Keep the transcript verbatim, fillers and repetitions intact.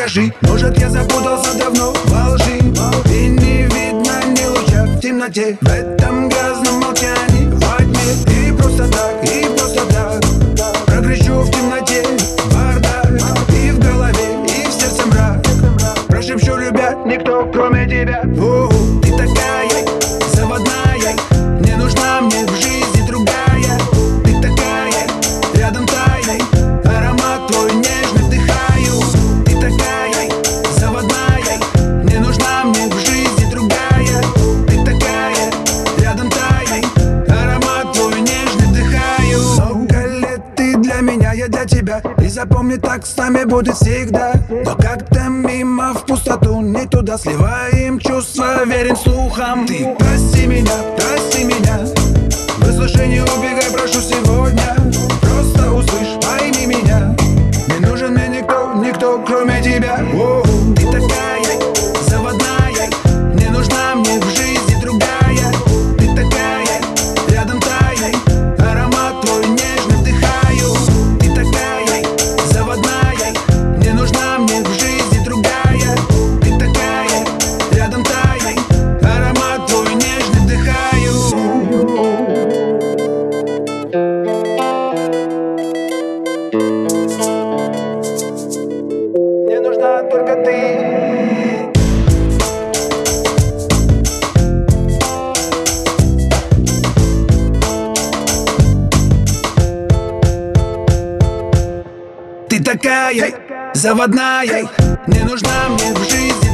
скажи, может я запутался давно во лжи, и не видно ни луча в темноте, в этом грязном молчании, во тьме. И просто так, и просто так прокричу в темноте бардак, и в голове, и в сердце мрак. Прошепчу, любя, никто кроме тебя. У-у, ты такая заводная, не нужна мне в жизни другая. Ты такая, рядом тайной, аромат твой нежно вдыхаю. Ты такая заводная, не нужна мне в жизни другая. Ты такая, рядом тайной, аромат твой нежно вдыхаю. Много лет ты для меня, я для тебя, и запомни, так с нами будет всегда. Но как-то мимо в пустоту, не туда сливаем чувства, верим слухам. Ты прости меня, прости меня, выслушай, не убегай, прошу сегодня. Просто услышь, пойми меня, не нужен мне никто, никто кроме тебя. О-о. Ты такая заводная, не нужна мне в жизни другая. Ты такая, рядом тайной, аромат твой нежно вдыхаю. Ты такая заводная, не нужна мне в жизни другая. Ты такая, рядом тайной, аромат твой нежно вдыхаю. Мне нужна только ты. Ты такая заводная, не нужна мне в жизни